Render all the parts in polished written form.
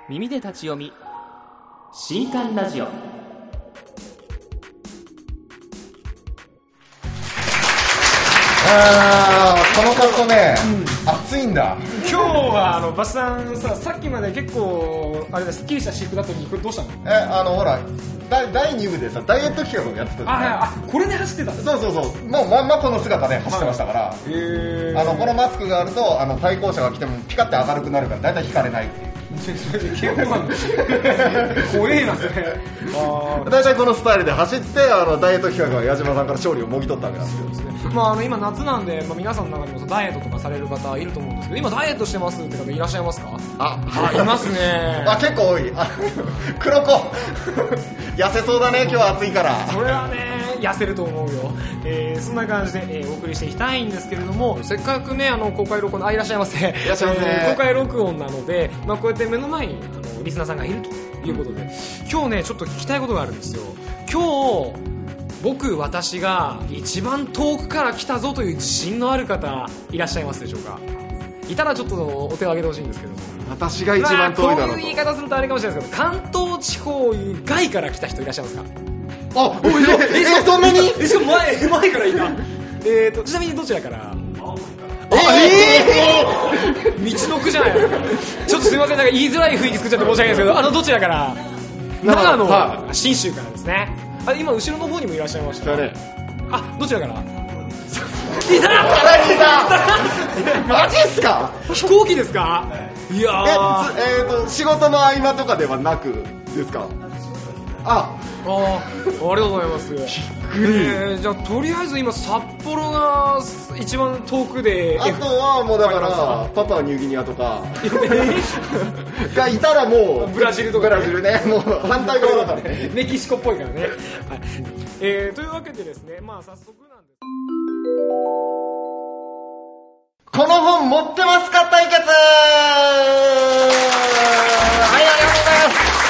耳で立ち読み新刊ラジオ。 この格好ね、暑いんだ。 今日はバスさんさっきまで結構あれだ、すっきりした私服だったのに、これどうしたの？ ほら第2部でさ、ダイエット企画をやってたじゃん。 これで走ってたんだ。 そうもうまんまこの姿で走ってましたから、このマスクがあると対向車が来てもピカって明るくなるからだいたい引かれないっていう。 怖えなそれ。 大体このスタイルで走ってダイエット企画は矢島さんから勝利をもぎ取ったわけなんですよ。 今夏なんで、皆さんの中にもダイエットとかされる方いると思うんですけど、今ダイエットしてますって方いらっしゃいますか？いますね。 結構多い。黒子痩せそうだね、今日は暑いから。 それはね、痩せると思うよ。そんな感じで、お送りしていきたいんですけれども、せっかくね公開録音、いらっしゃいませ。 いらっしゃいませ。 公開録音なので、こうやって目の前にリスナーさんがいるということで、今日ねちょっと聞きたいことがあるんですよ。今日私が一番遠くから来たぞという自信のある方いらっしゃいますでしょうか？いたらちょっとお手を挙げてほしいんですけども。 私が一番遠いだろうと。 こういう言い方するとあれかもしれないですけど、関東地方以外から来た人いらっしゃいますか？ そんなに？ しかも前からいた。ちなみにどちらから？道の区じゃないですか。ちょっとすいません、なんか言いづらい雰囲気作っちゃって申し訳ないですけど、どちらから？長野、信州からですね。今後ろの方にもいらっしゃいましたね。どちらから？いた！ マジっすか？ 飛行機ですか？いや仕事の合間とかではなくですか？ ありがとうございます。じゃあとりあえず今札幌が一番遠くで、 あとはもうだからパパニューギニアとかがいたらもうブラジルとか、 ブラジルね、もう反対側だからね。 メキシコっぽいからね。というわけでですね、早速なんです。 この本持ってますか対決。ありがとうござい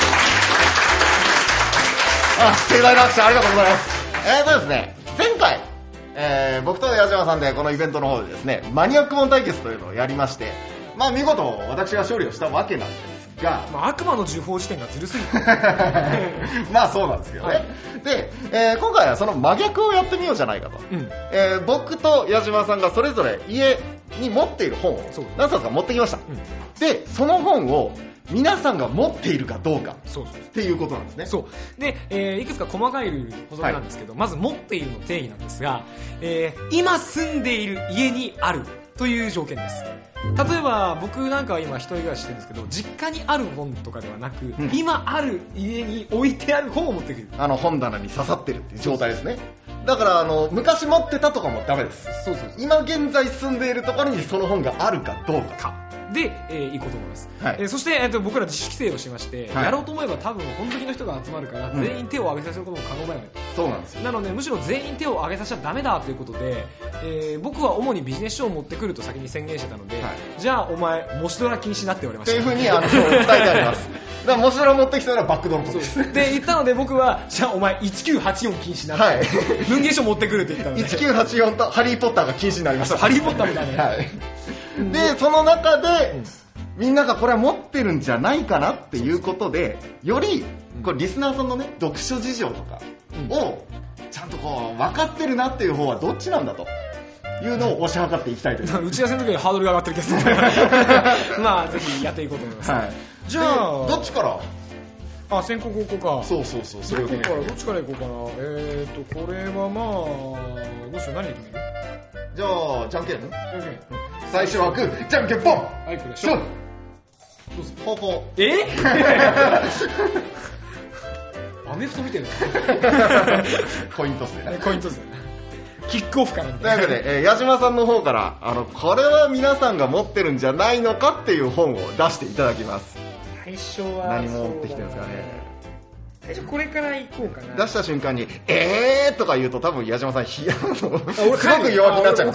ます。盛大な拍手ありがとうございます。ですね、前回、僕と矢島さんでこのイベントの方でですね、マニアック本対決というのをやりまして、見事私が勝利をしたわけなんですが、 悪魔の呪法辞典がずるすぎる。 そうなんですけどね。で、今回はその真逆をやってみようじゃないかと。僕と矢島さんがそれぞれ家に持っている本を何冊か持ってきました。で、その本を皆さんが持っているかどうかっていうことなんですね。 そうで、いくつか細かいルール補足なんですけど、まず持っているの定義なんですが、今住んでいる家にあるという条件です。例えば僕なんかは今一人暮らししてるんですけど、実家にある本とかではなく、今ある家に置いてある本を持ってくる。 本棚に刺さってるっていう状態ですね。だから昔持ってたとかもダメです。今現在住んでいるところにその本があるかどうかで、行こうと思います。そして、僕ら自主規制をしまして、やろうと思えば多分本好きの人が集まるから、全員手を挙げさせることも可能だよね。 そうなんですよ。 なのでむしろ全員手を挙げさせちゃダメだということで、僕は主にビジネス書を持ってくると先に宣言してたので、じゃあお前模試ドラ禁止なって言われました。 というふうに伝えてあります。だから模試ドラ持ってきたらバックドロップです。 で言ったので僕はじゃあお前1984禁止なって、文芸書持ってくるって言ったので 1984とハリーポッターが禁止になりました。 ハリーポッターみたいな。 でその中で、みんながこれは持ってるんじゃないかなっていうことで、よりこれリスナーさんのね読書事情とかをちゃんと分かってるなっていう方はどっちなんだというのを推し量っていきたいという。 打ち合わせの時にハードルが上がってる気がするからぜひやっていこうと思います。じゃあどっちから？ 先行後攻か。 そうそれをどっちからいこうかな。これはどうしよう、何で決める？ じゃあじゃんけん最初はグー、じゃんけんポン。 これしょ。どうする？ポーポー。アメフト見てるの？ コイントスでね。 コイントスでキックオフから。 というわけで、矢島さんの方からこれは皆さんが持ってるんじゃないのかっていう本を出していただきます。 最初は何持ってきてるんですかね。 最初これからいこうかな。 出した瞬間にとか言うと多分矢島さんすごく弱気になっちゃう。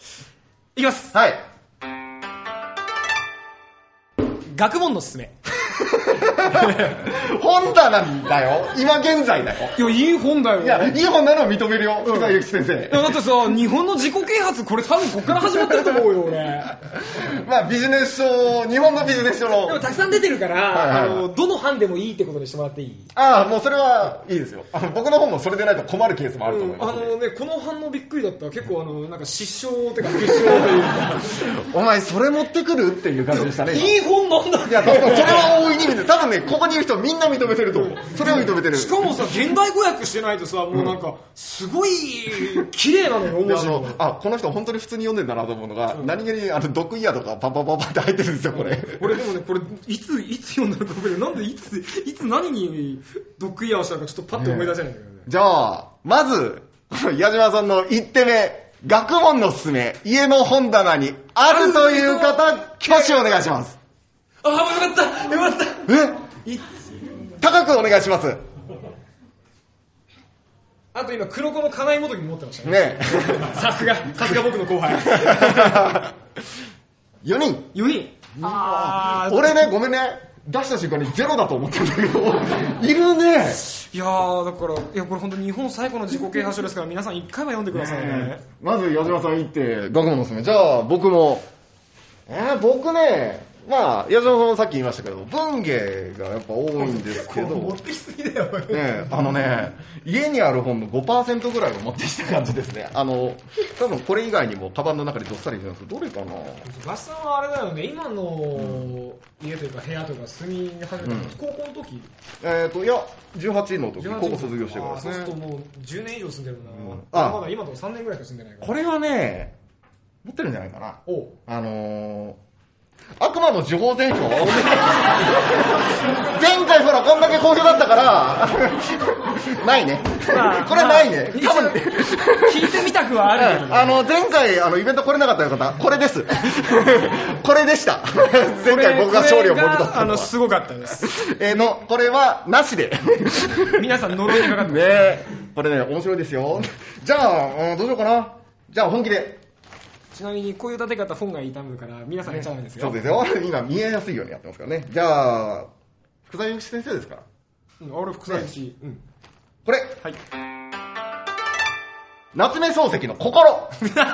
いきます。 はい。 学問のすすめ。 本棚だよ。今現在だよ。 いや、いい本だよ。 いや、いい本なのは認めるよ。福沢諭吉先生。 いや、だってさ、日本の自己啓発、これ多分こっから始まってると思うよ、俺。 まあ、ビジネス書、日本のビジネス書の。 でもたくさん出てるから、 はいはいはい、 どの版でもいいってことにしてもらっていい？ ああ、もうそれはいいですよ。僕の本もそれでないと困るケースもあると思います、 ね、この反応びっくりだった。結構なんか失笑ってか不笑というか。 お前それ持ってくるっていう感じでしたね。 いい本なんだ。 いや、それは大いに認めてる。多分ね、ここにいる人みんな認めてると思う。それを認めてる。 しかもさ、現代語訳してないとさ、もうなんか、すごい綺麗なのよ、面白い。 この人本当に普通に読んでんだなと思うのが、何気に毒イヤとかパンパンパンパンって入ってるんですよ、これ。 俺でもね、これ、いつ読んだのか分かる。なんでいつ何に毒イヤをしたのかちょっとパッと思い出せないんだけどね。 じゃあ、まず、矢島さんの1手目、学問のすすめ、家の本棚にあるという方、挙手お願いします。 ああ、よかったよかった。 高くお願いします。 あと今、黒子の金井元樹持ってましたね。 ねさすが僕の後輩。 4人。 4人。 俺ね、ごめんね。出した瞬間にゼロだと思ったんだけど、いるね。 いやー、だから、いや、これ本当日本最古の自己啓発書ですから、皆さん一回は読んでくださいね。 まず、矢島さん言って、学問のすすめ。じゃあ、僕も、僕ね、まあ、矢島さんもさっき言いましたけど、文芸がやっぱ多いんですけど、 持ってきすぎだよ、 ね、家にある本の 5% ぐらいを持ってきた感じですね。多分これ以外にもカバンの中にどっさりいるんですけど、どれかな。 バスさんはあれだよね、今の家というか部屋とか住み始めたの、高校の時？ いや、18の時、高校卒業してからですね。 そうするともう10年以上住んでるな。まだ今と3年ぐらいしか住んでないから。 これはね、持ってるんじゃないかな。 お悪魔の呪法全書前回ほらこんだけ好評だったからないね、これないね、多分聞いてみたくはあるけど、 前回イベント来れなかった方これですこれでした前回僕が勝利をもぎ取ったのはすごかったですこれはなしで皆さん呪いにかかってますね。これね面白いですよ。じゃあ、どうしようかな。じゃあ本気で。 ちなみにこういう立て方本が傷むから皆さんやっちゃうんですよ。 そうですよ。今見えやすいようにやってますからね。じゃあ福沢諭吉先生ですから。 俺福沢諭吉、 これ、 はい、 夏目漱石の心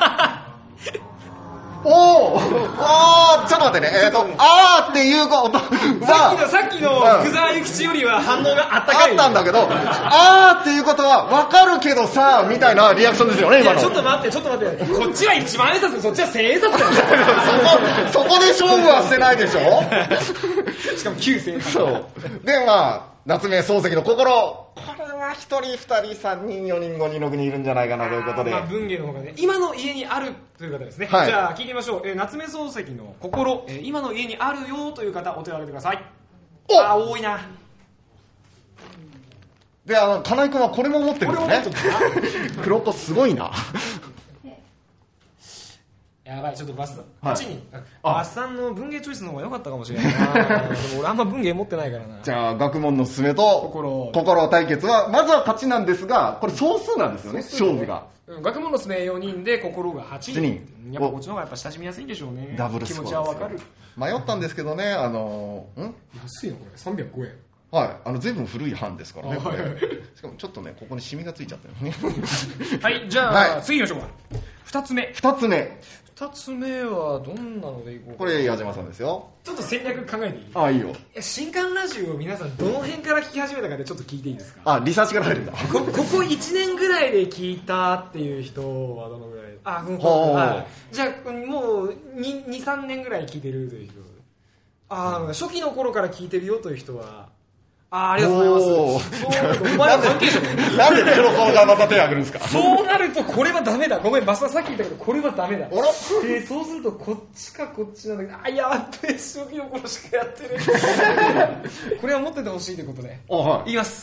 おー、ちょっと待ってね。あーっていう音はさっきの福沢諭吉よりは反応があったかい。 あったんだけど、あーっていうことは分かるけどさみたいなリアクションですよね、今の。 ちょっと待って、こっちは1万円札でそっちは1000円札だよそこで勝負はしてないでしょしかも9000円札。 そう。で、まあ、夏目漱石の心。これは1人、2人、3人、4人、5人、6人いるんじゃないかなということで。 文芸の方がね、今の家にあるという方ですね。 はい、 じゃあ聞いてみましょう。夏目漱石の心、今の家にあるよという方、お手を挙げてください。多いな。 で、金井君はこれも持ってるんですね。黒子すごいな。 やばい、ちょっとバス8人。バスさんの文芸チョイスの方が良かったかもしれないな。でも俺あんま文芸持ってないからな。 じゃあ、学問のすすめと心対決は、まずは勝ちなんですが、これ総数なんですよね、勝負が。 学問のすすめ4人で心が8人。やっぱこっちの方がやっぱ親しみやすいんでしょうね。 ダブルスコア。 気持ちはわかる。 迷ったんですけどね、 安いのこれ、305円。 はい、随分古い版ですからね、これ。しかもちょっとね、ここにシミがついちゃったよね。 はい、じゃあ、次行きましょうか。2つ目はどんなのでいこうか。 これ矢島さんですよ。 ちょっと戦略考えていい？ いいよ。 新刊ラジオを皆さんどの辺から聞き始めたかでちょっと聞いていいですか？ リサーチから入るんだ。 ここ1年ぐらいで聞いたっていう人はどのぐらい？じゃあもう2、3年ぐらい聞いてるという人。初期の頃から聞いてるよという人は、ありがとうございます。お前は関係者なんで黒子がまた手を挙げるんですか？ そうなるとこれはダメだ。ごめん、バスさんさっき言ったけどこれはダメだ。そうするとこっちかこっちなんだけど、やっべえ、初期の頃しかやってる。これは持っててほしいということで。言います。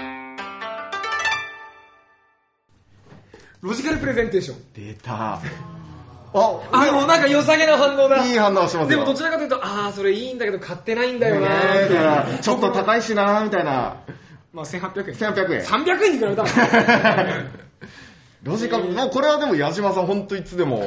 ロジカルプレゼンテーション。 出た。 でもなんか良さげな反応だ。 いい反応しますよ。 でもどちらかというと、それいいんだけど買ってないんだよなー。ちょっと高いしなーみたいな。 1800円。 1800円。 300円に比べたら。 ロジカル、これはでも矢島さん本当いつでも。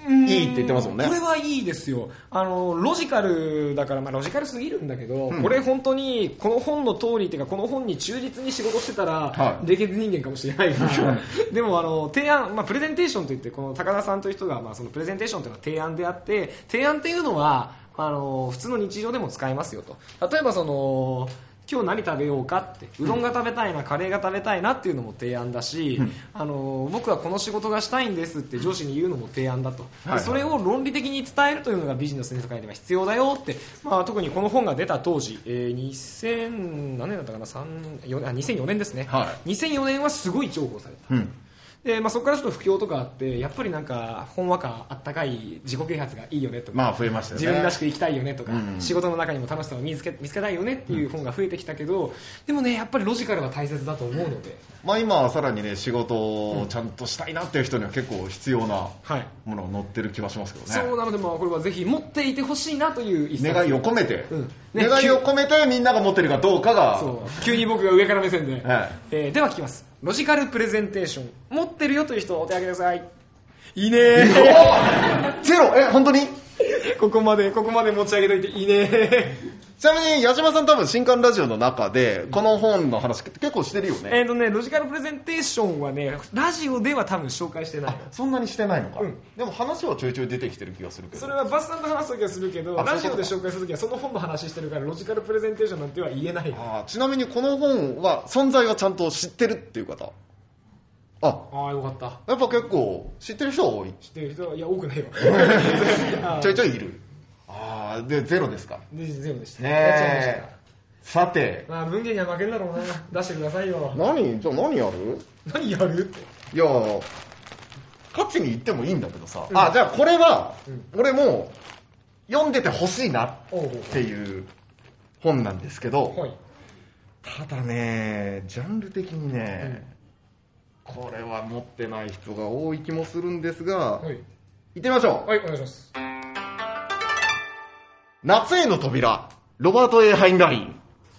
いいって言ってますもんね。 これはいいですよ。ロジカルだから、ロジカルすぎるんだけど、これ本当にこの本の通りっていうか、この本に忠実に仕事してたら、冷血人間かもしれないがでも提案、プレゼンテーションといって、この高田さんという人が、そのプレゼンテーションというのは提案であって、提案っていうのは普通の日常でも使えますよと。例えば今日何食べようかって、うどんが食べたいな、カレーが食べたいなっていうのも提案だし、僕はこの仕事がしたいんですって上司に言うのも提案だと、でそれを論理的に伝えるというのがビジネスの世界では必要だよって、特にこの本が出た当時、2000何年だったかな、2004年ですね、2004年はすごい重宝された、でそこからちょっと不況とかあって、やっぱりなんかほんわかあったかい自己啓発がいいよねとか、 増えましたよね、 自分らしく生きたいよねとか、仕事の中にも楽しさを見つけたいよねっていう本が増えてきたけど、でもね、やっぱりロジカルは大切だと思うので、 今はさらにね、仕事をちゃんとしたいなっていう人には結構必要なものが載ってる気はしますけどね。 そうなので、これはぜひ持っていてほしいなという一冊、 願いを込めて、願いを込めてみんなが持ってるかどうかが、 急に僕が上から目線で、では聞きます。ロジカルプレゼンテーション持ってるよという人お手挙げください。いいねーゼロ。本当にここまで持ち上げといていいねーちなみに矢島さん多分新刊ラジオの中でこの本の話結構してるよね。 ロジカルプレゼンテーションはね、ラジオでは多分紹介してない。 そんなにしてないのか、でも話はちょいちょい出てきてる気がするけど。 それはバスさんと話すときはするけど、ラジオで紹介するときはその本の話してるから、ロジカルプレゼンテーションなんては言えない。 ちなみにこの本は存在はちゃんと知ってるっていう方、 よかった。 やっぱ結構知ってる人は多い。 知ってる人は、いや、多くないよちょいちょいいる。でゼロですか。 ゼロでした。 さて、 文芸には負けるだろうな。出してくださいよ。 じゃあ何やる？ 何やるって。 いや、勝ちに言ってもいいんだけどさ、じゃあこれは、俺も読んでてほしいなっていう本なんですけど、ただね、ジャンル的にね、これは持ってない人が多い気もするんですが、行ってみましょう。 はい、お願いします。 夏への扉、ロバート・ハインライン。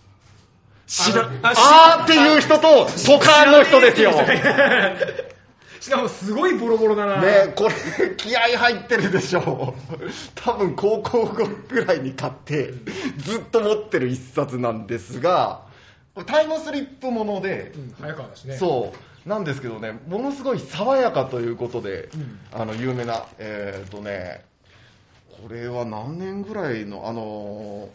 っていう人とポカーンの人ですよ。 しかもすごいボロボロだな。 ね、これ気合入ってるでしょ。多分高校ぐらいに買ってずっと持ってる一冊なんですが、タイムスリップもので、 早川だしね。 そうなんですけどね、ものすごい爽やかということで、有名なこれは何年ぐらいの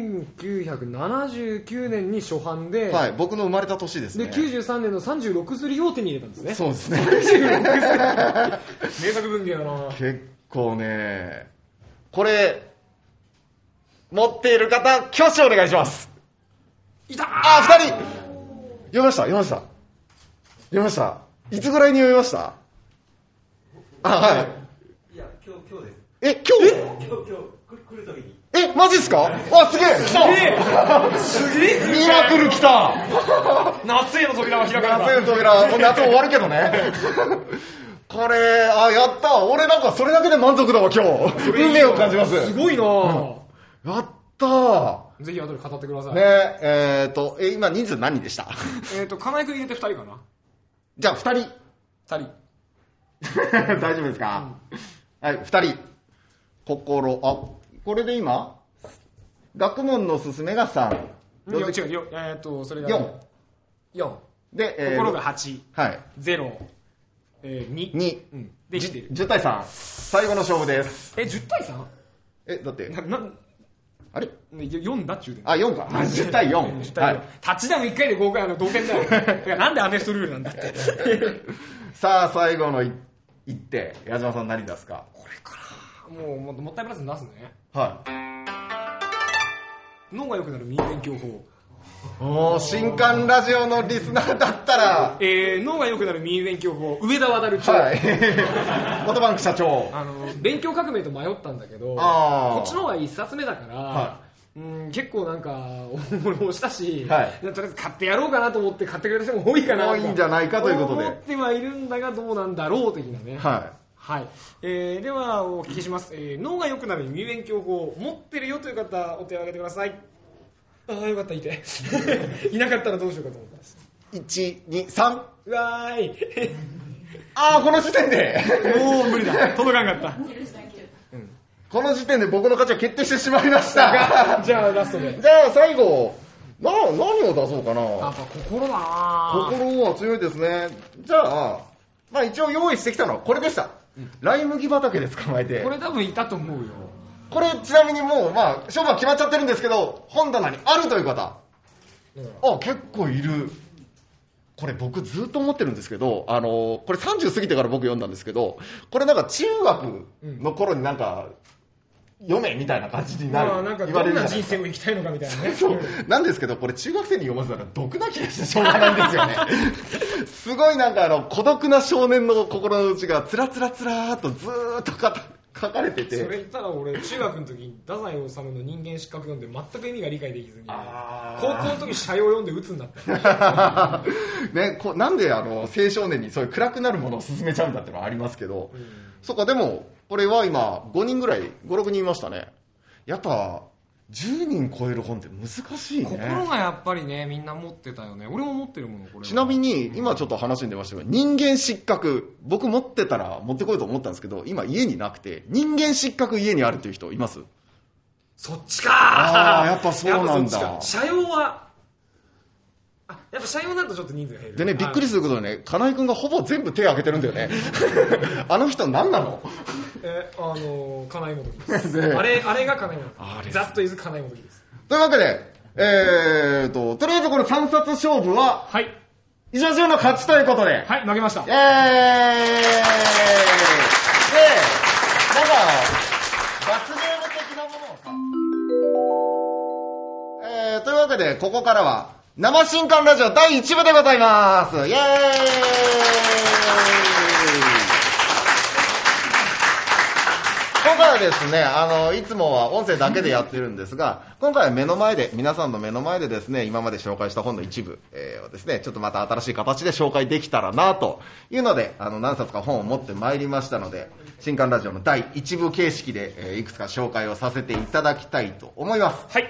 1979年に初版で、 僕の生まれた年ですね。で 93年の36釣りを手に入れたんですね。 そうですね。 名作文芸だな。 結構ね、これ持っている方挙手お願いします。 いたー。 2人読みました。いつぐらいに読みました？ いや、今日です。 今日来るときに。 マジっすか？すげえ来た。 すげえミラクル来た。 夏への扉は開かれた。 夏への扉、夏終わるけどね。これ、やった。俺なんかそれだけで満足だわ、今日。運命を感じます。 すごいなやったぜひ後で語ってください。 ね、今人数何人でした？ 金井君入れて2人かな。 じゃあ2人。 大丈夫ですか？はい、2人。これで今学問のすすめが3。 違う、それが4 で、 心が8、0、2、できてる。 10対3。最後の勝負です。 10対 3？ だってあれ4だっちゅうで。 4か。10対4。 10対4。タッチダウン1回で5回同点だよ。だからなんでアメフトルールなんだって。 さあ、最後の一手、矢島さん何出すか？ これかな。もったいぶらずに出すね。脳が良くなる民勉強法。 新刊ラジオのリスナーだったら、 脳が良くなる民勉強法、上田渉長。 フォトバンク社長。 勉強革命と迷ったんだけど、こっちの方が1冊目だから、結構なんか俺もしたし、とりあえず買ってやろうかなと思って買ってくれる人も多いかなと。 多いんじゃないかということで。 思ってはいるんだがどうなんだろう的なね。ではお聞きします。脳が良くなる民勉強法持ってるよという方お手を挙げてください。よかった、いていなかったらどうしようかと思ったんです。 1、2、3。 うわーいこの時点でもう無理だ。届かんかった。 この時点で僕の勝ちは決定してしまいました。 じゃあラストで。 じゃあ最後、何を出そうかな。 やっぱ心だな。 心は強いですね。じゃあ、まあ一応用意してきたのはこれでした。ライ麦畑で捕まえて。 これ多分いたと思うよ。 これちなみにもう、まあ勝負は決まっちゃってるんですけど、本棚にあるという方。結構いる。これ僕ずっと思ってるんですけど、これ30過ぎてから僕読んだんですけど、これなんか中学の頃になんか、読めみたいな感じになる。 なんかどんな人生を生きたいのかみたいなね。 そう。なんですけど、これ中学生に読ませたら毒な気がしてしょうがないんですよね。すごいなんか孤独な少年の心の内がつらつらつらーっとずーっと書かれてて。 それ言ったら俺中学の時に太宰治の人間失格読んで全く意味が理解できずに、高校の時社用読んで鬱になった。 ね、なんで青少年にそういう暗くなるものを勧めちゃうんだってのはありますけど、そっか、でもこれは今5人ぐらい5、6人いましたね。やっぱ10人超える本って難しいね。 心がやっぱりね、みんな持ってたよね。俺も持ってるもの、これは。 ちなみに今ちょっと話に出ましたけど、人間失格、僕持ってたら持ってこようと思ったんですけど、今家になくて、人間失格家にあるっていう人います？ そっちかー。 やっぱそうなんだ。 社用はやっぱ社用になるとちょっと人数が減る。 でね、びっくりすることでね、金井くんがほぼ全部手を挙げてるんだよね。あの人何なの？ 金井元樹です。あれが金井元樹。ざっと言う金井元樹です。 というわけで、とりあえずこの3冊勝負は、 はい。 以上の勝ちということで。 はい、負けました。 で、なんか、罰ゲーム的なものをさ、というわけで、ここからは、生新刊ラジオ第1部でございます。イエーイ。今回はですね、いつもは音声だけでやってるんですが、今回は目の前で、皆さんの目の前でですね、今まで紹介した本の一部、をですね、ちょっとまた新しい形で紹介できたらなというので、何冊か本を持ってまいりましたので、新刊ラジオの第1部形式で、いくつか紹介をさせていただきたいと思います。 はい。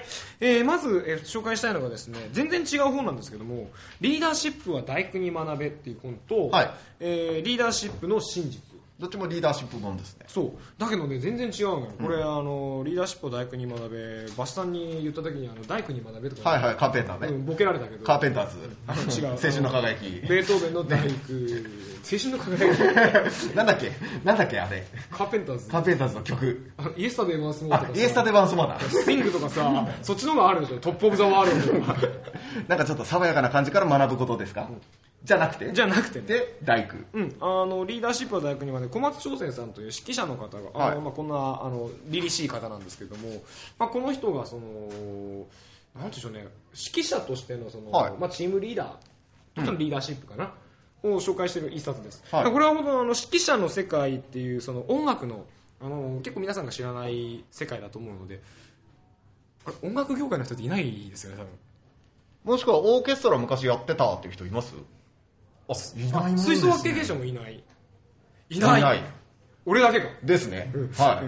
まず、紹介したいのがですね、全然違う本なんですけども、リーダーシップは大工に学べっていう本と、 はい。 リーダーシップの真実。 どっちもリーダーシップ本ですね。 そう。だけどね、全然違うのよ。これ、リーダーシップを大工に学べ、バシさんに言った時に、大工に学べとか、 はいはい、カーペンターね。 ボケられたけど。 カーペンターズ。 違う。 青春の輝き。 ベートーベンの大工、青春の輝き。なんだっけあれ。 カーペンターズ。 カーペンターズの曲。 イエスタデーワンスモアとか。 イエスタデーワンスモアだ。 スティングとかさ、そっちの方があるでしょ。トップオブザワールドとか。 なんかちょっと爽やかな感じから学ぶことですか？じゃなくてね。 で、大工。 リーダーシップは大工にはね、小松長生さんという指揮者の方が、こんな、凛々しい方なんですけども、この人が、なんでしょうね、指揮者としての、チームリーダー、のリーダーシップかな、を紹介している一冊です。これは本当指揮者の世界っていう、音楽の、結構皆さんが知らない世界だと思うので、音楽業界の人っていないですよね、多分。 もしくはオーケストラ昔やってたっていう人います？ いないもんですね。吹奏楽経験者もいない。いない。俺だけか。 ですね。はい。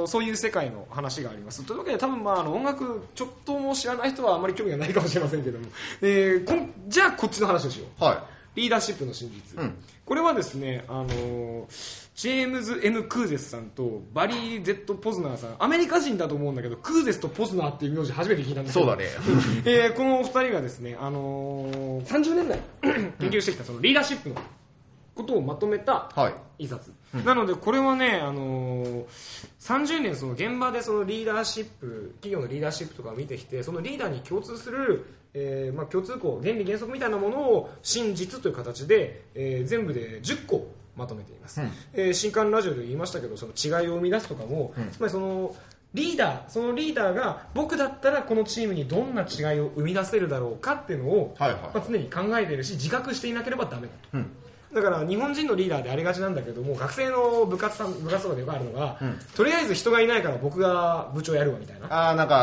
そういう世界の話があります。というわけで多分音楽ちょっとも知らない人はあまり興味がないかもしれませんけども。じゃあこっちの話をしよう。 はい。 リーダーシップの真実。これはですね、ジェームズ・ M ・クーゼスさんとバリー・ゼット・ポズナーさん、アメリカ人だと思うんだけど、クーゼスとポズナーっていう名字初めて聞いたんですけど、 そうだね。 この二人がですね、30年代研究してきたそのリーダーシップのことをまとめた一冊。なので、これはね、30年その現場でそのリーダーシップ、企業のリーダーシップとかを見てきて、そのリーダーに共通する共通項、原理原則みたいなものを真実という形で、全部で10個まとめています。新刊ラジオで言いましたけど、その違いを生み出すとかも、つまりそのリーダーが僕だったらこのチームにどんな違いを生み出せるだろうかっていうのを、常に考えているし、自覚していなければダメだと。だから日本人のリーダーでありがちなんだけども、学生の部活とかでよくあるのが、とりあえず人がいないから僕が部長やるわみたいな。 なんか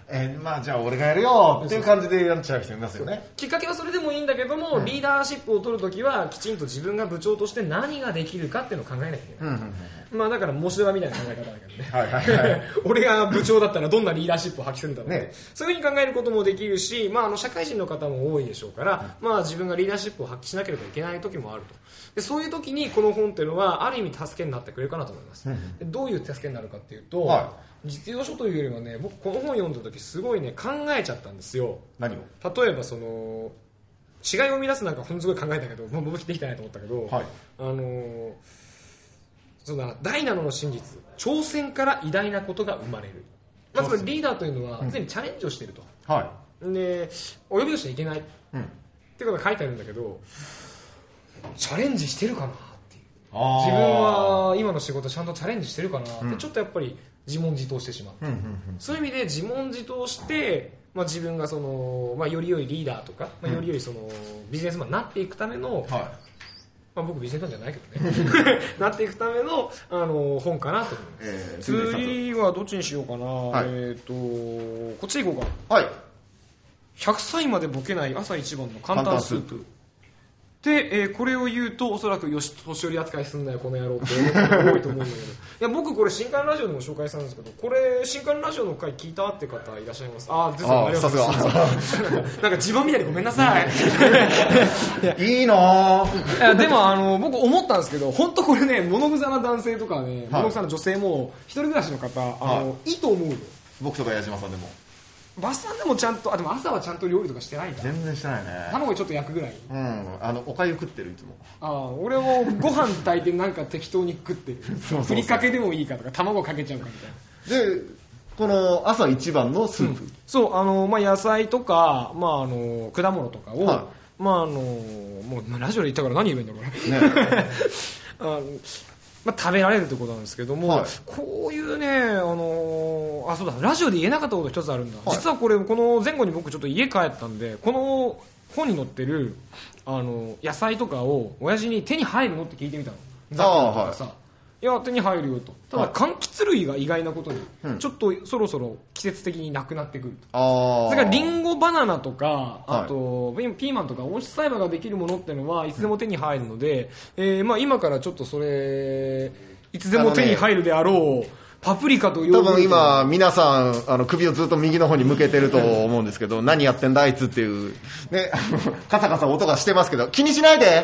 まあじゃあ俺がやるよっていう感じでやっちゃう人いますよね。 きっかけはそれでもいいんだけども、リーダーシップを取るときはきちんと自分が部長として何ができるかっていうのを考えなきゃいけない。まあだから模試ドラみたいな考え方だけどね。俺が部長だったらどんなリーダーシップを発揮するんだろうね。そういうふうに考えることもできるし、まあ社会人の方も多いでしょうから、まあ自分がリーダーシップを発揮しなければいけない時もあると。でそういう時にこの本っていうのはある意味助けになってくれるかなと思います。でどういう助けになるかっていうと、実用書というよりはね、僕この本読んだ時すごいね考えちゃったんですよ。 何を？ 例えばその違いを生み出すなんかほんとすごい考えたけど、もう僕できてないと思ったけど、そうだな、第7の真実、挑戦から偉大なことが生まれる。まずリーダーというのは常にチャレンジをしていると。で及び腰はいけない、ってことが書いてあるんだけど、チャレンジしてるかなっていう、自分は今の仕事ちゃんとチャレンジしてるかなって、ちょっとやっぱり自問自答してしまう、そういう意味で自問自答して、まあ、自分がその、まあ、より良いリーダーとか、まあ、より良いそのビジネスマンになっていくための、まあ、僕ビジネスマンじゃないけどねなっていくための、本かなと思います。次はどっちにしようかな、こっち行こうか。100歳までボケない朝一番の簡単スープで、これを言うとおそらく年寄り扱いすんなよこの野郎って思う人が多いと思うんだけどいや僕これ新刊ラジオでも紹介したんですけど、これ新刊ラジオの回聞いたって方いらっしゃいます？さすがなんか自分みたいにごめんなさいいいなぁ。 でも僕思ったんですけど、本当これね、物臭な男性とかね、物臭な女性も一人暮らしの方いいと思うよ。 僕とか矢島さんでもバスさんでもちゃんと、でも朝はちゃんと料理とかしてないから。 全然してないね。 卵ちょっと焼くぐらい。 おかゆ食ってるいつも。 俺もご飯炊いてなんか適当に食ってる。ふりかけでもいいかとか、卵かけちゃうかみたいな。 で、この朝一番のスープ。 そう、まあ野菜とか、まあ果物とかを、まあもうラジオで言ったから何言えばいいんだこれ。まあ、食べられるということなんですけども、こういうね、そうだ、ラジオで言えなかったこと一つあるんだ。実はこの前後に僕ちょっと家帰ったんで、この本に載ってる野菜とかを親父に手に入るのって聞いてみたの。ザクとかさ、いや手に入るよと。ただ柑橘類が意外なことに、ちょっとそろそろ季節的になくなってくると。それからリンゴ、バナナとか、あとピーマンとか温室栽培ができるものっていうのはいつでも手に入るので、まあ今からちょっとそれいつでも手に入るであろうパプリカとヨーグルト。 多分今皆さん首をずっと右の方に向けてると思うんですけど何やってんだあいつっていうねカサカサ音がしてますけど気にしないで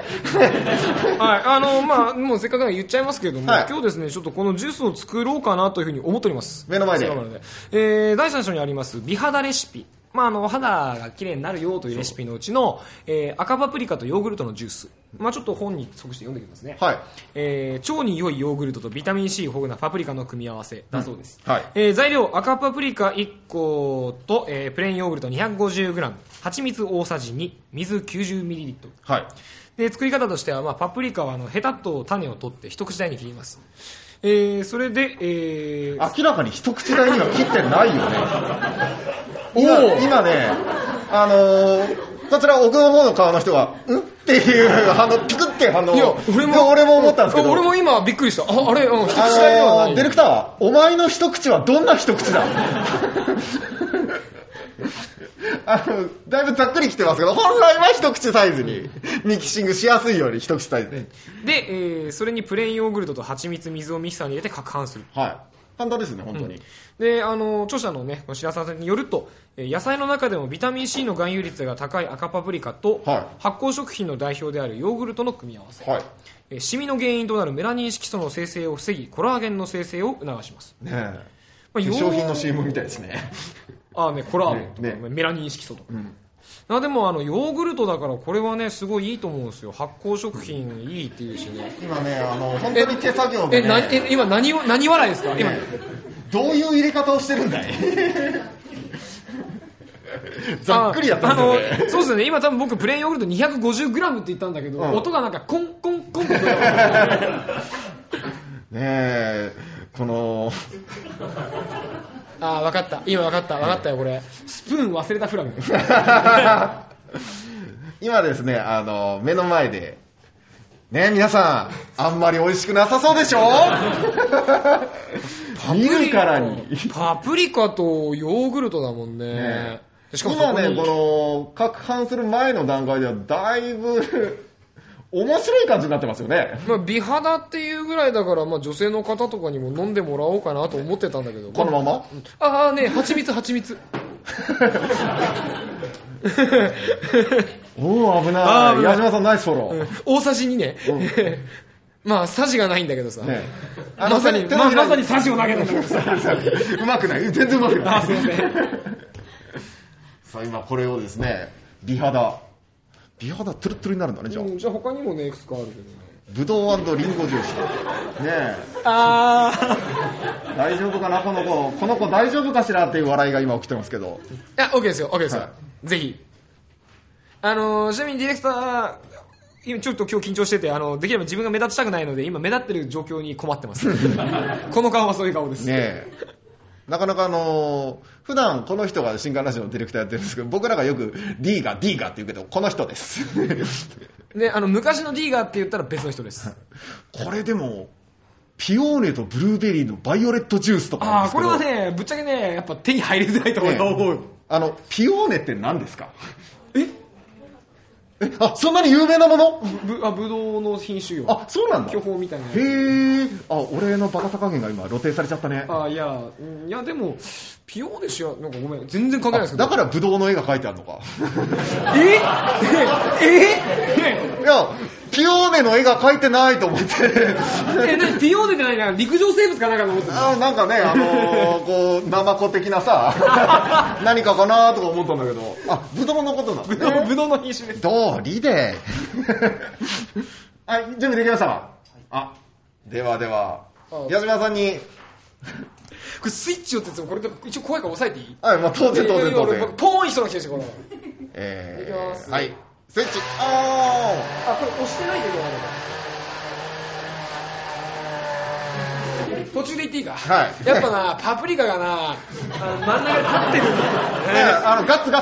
まあもうせっかくなら言っちゃいますけれども、今日ですねちょっとこのジュースを作ろうかなというふうに思っております。 目の前で第3章にあります美肌レシピ、まあ、肌が綺麗になるよというレシピのうちの、赤パプリカとヨーグルトのジュース、まあ、ちょっと本に即して読んできますね。腸に良いヨーグルトとビタミン C 豊富なパプリカの組み合わせだそうです。材料赤パプリカ1個と、プレーンヨーグルト 250g、 蜂蜜大さじ2、水 90ml、で作り方としては、まあ、パプリカはヘタと種を取って一口大に切ります。それで、 明らかに一口大には切ってないよね今ねこちら奥の方の顔の人がんっていうピクって反応。いや俺も思ったんですけど、 俺も今びっくりした。あれ一口大ではない。 ディレクターお前の一口はどんな一口だだいぶざっくりきてますけど、本来は一口サイズにミキシングしやすいように一口サイズで、それにプレーンヨーグルトと蜂蜜、水をミキサーに入れて攪拌する。 簡単ですね本当に。 で著者のね白澤さんによると、野菜の中でもビタミン C の含有率が高い赤パプリカと、発酵食品の代表であるヨーグルトの組み合わせ、シミの原因となるメラニン色素の生成を防ぎコラーゲンの生成を促しますね。 化粧品の CM みたいですねコラーゲンとか、メラニン色素とか、でもヨーグルトだからこれはねすごいいいと思うんですよ。発酵食品いいっていうしね。 今ね本当に手作業でね。 今何笑いですか？今どういう入れ方をしてるんだいざっくりやったんですよね。 そうですね。今多分僕プレーンヨーグルト 250g って言ったんだけど、音がなんかコンコンコンってねえこの分かった今分かったよこれスプーン忘れたフラグ今ですね目の前でね、皆さんあんまり美味しくなさそうでしょ見るからにパプリカとヨーグルトだもんね。しかも今ね、この攪拌する前の段階ではだいぶ面白い感じになってますよね。 まあ、美肌っていうぐらいだから、まあ、女性の方とかにも飲んでもらおうかなと思ってたんだけど。 このまま？ ああね、蜂蜜。 おお、危ない。矢島さんナイスフォロー。 大さじにね。まあ、さじがないんだけどさ。 ね、 まさにさじを投げたんだけどさ。 うまくない。全然うまくない。 あ、すいません。 さあ、今これをですね、美肌トゥルットゥルになるんだね、じゃあ。 じゃあ他にもね、いくつかあるけどね。 ぶどうリンゴジュース。ねえ。大丈夫かな、この子大丈夫かしらっていう笑いが今起きてますけど。 いや、OK ですよ、OK ですよ。 はぜひ。ちなみにディレクター、今ちょっと今日緊張してて、できれば自分が目立ちたくないので、今目立ってる状況に困ってます。この顔はそういう顔です。 ねえ。なかなか普段この人が新刊ラジオのディレクターやってるんですけど、僕らがよくディーガって言うけど、この人です。 で、昔のディーガーって言ったら別の人です。 これでも、ピオーネとブルーベリーのバイオレットジュースとかなんですけど。 これはね、ぶっちゃけね、やっぱ手に入りづらいと思う。 ピオーネって何ですか？そんなに有名なもの？ ぶどうの品種よ。 あ、そうなんだ。 巨峰みたいな。 へー。俺のバカさ加減が今露呈されちゃったね。 いやでも、ピオーネしよ、なんかごめん、全然関係ないですけど。 だからブドウの絵が描いてあるのか。いや、ピオーネの絵が描いてないと思って。 何ピオーネって何か陸上生物かなんかと思ってた。 なんかね、こう、ナマコ的なさ、何かかなとか思ったんだけど、ブドウのことなんだね。 ブドウの品種です。 通りで。はい、準備できましたか？では、矢島さんに。 これスイッチをって言っても、これ一応怖いから押さえていい？ はい、まあ当然。 ポーン一緒な気がして、これ。いきます。 はい。スイッチ、 これ押してないけど、途中で言っていいか？ はい。 やっぱな、パプリカがな、真ん中に立ってるんだよね。 ガッツ。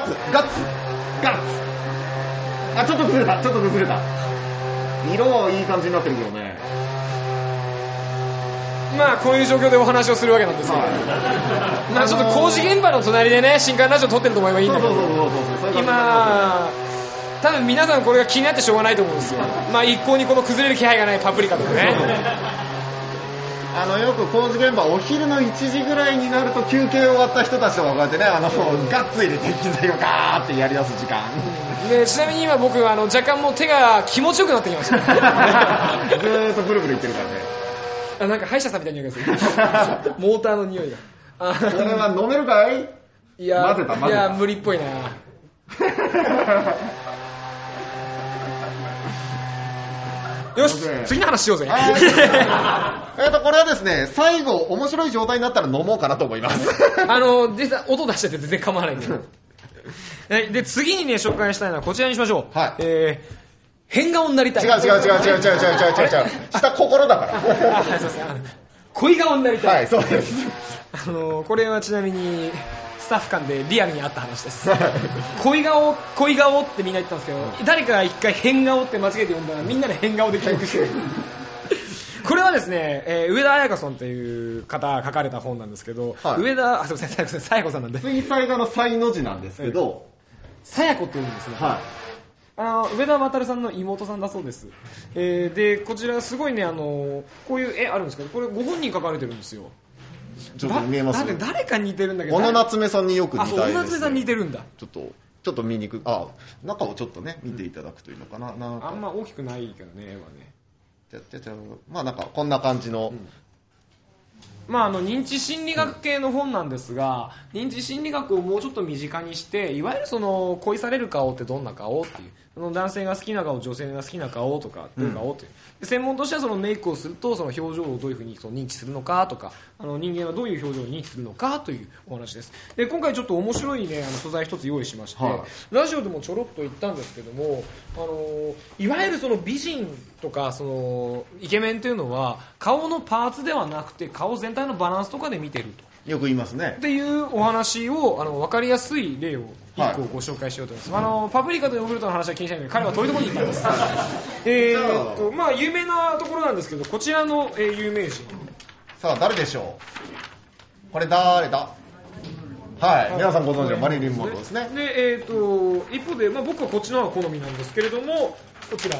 ちょっと崩れた。色はいい感じになってるけどね。 まあこういう状況でお話をするわけなんですよ。まあちょっと工事現場の隣でね、新刊ラジオ撮ってると思えばいいんだけど、今多分皆さんこれが気になってしょうがないと思うんですよ。まあ一向にこの崩れる気配がないパプリカとかね。 よく工事現場お昼の1時ぐらいになると休憩終わった人たちとかこうやってね、ガッツ入れて機材をガーってやり出す時間で、ちなみに今僕若干もう手が気持ちよくなってきました。 ずーっとブルブルいってるからね。 なんか歯医者さんみたいな匂いがする。モーターの匂いが。 これは飲めるかい？ いや、 混ぜた。 いや無理っぽいな。よし、次の話しようぜ。これはですね、最後面白い状態になったら飲もうかなと思います。 実際音出してて全然構わないんで。で、次にね、紹介したいのはこちらにしましょう。 はい。 変顔になりたい。 違う。下心だから。 はい、すいません。恋顔になりたい。 はい、そうです。 これはちなみに、スタッフ間でリアルにあった話です。恋顔ってみんな言ったんですけど、誰かが一回変顔って間違えて読んだらみんなで変顔で記憶してる。これはですね、上田彩香さんっていう方が書かれた本なんですけど、すいません、さやこさんなんで。 水彩画の才の字なんですけど、 さやこって言うんですね。 はい。 上田渉さんの妹さんだそうです。で、こちらすごいね、こういう絵あるんですけど、これご本人書かれてるんですよ。 ちょっと見えます？ 誰かに似てるんだけど。 小野夏目さんによく似たいです、ね。 小野夏目さんに似てるんだ。 ちょっと見にくい。中をちょっとね、見ていただくといいのかな。あんま大きくないけどね、絵はね。 まあなんかこんな感じの。 まあ、認知心理学系の本なんですが、認知心理学をもうちょっと身近にして、いわゆる恋される顔ってどんな顔っていう、男性が好きな顔、女性が好きな顔とかどういう顔という、専門としてはメイクをすると表情をどういうふうに認知するのかとか、人間はどういう表情を認知するのかというお話です。で、今回ちょっと面白いね、素材一つ用意しまして、ラジオでもちょろっと言ったんですけども、いわゆる美人とかイケメンというのは顔のパーツではなくて顔全体のバランスとかで見てると。 よく言いますね。 っていうお話を分かりやすい例を1個ご紹介しようと思います、パプリカとヨーグルトの話は気にしないので彼は遠いところに行ったんですまあ有名なところなんですけど、こちらの、有名人、 さあ誰でしょう。これ誰だ。はい、皆さんご存知のマリリン・モンローですね。 で、一方で、僕はこっちの方が好みなんですけれども、こちら